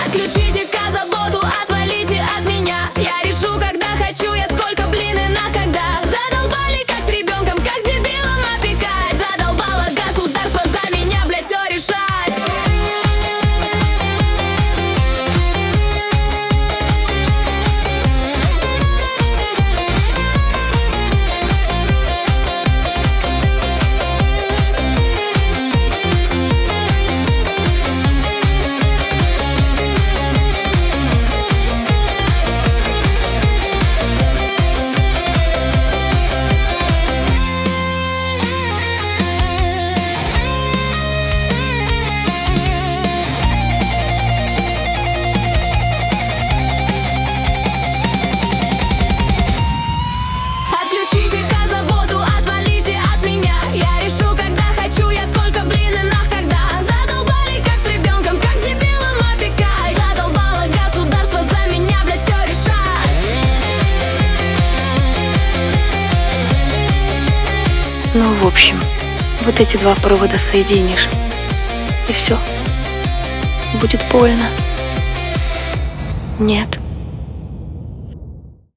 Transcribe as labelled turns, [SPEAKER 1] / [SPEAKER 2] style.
[SPEAKER 1] Отключите-ка заботу, отвалите от меня. Я решу, когда хочу, я сколько, блин, и на когда. Задолбали, как с ребенком, как с дебилом опекать. Задолбало государство за меня, блядь, все решать. Отключите-ка заботу, отвалите от меня. Я решу, когда хочу, я сколько, блин, и на когда. Задолбали, как с ребенком, как с дебилом опекать. Задолбало государство за меня, блядь, все решать.
[SPEAKER 2] Ну, в общем, вот эти два провода соединишь, и все. Будет больно. Нет.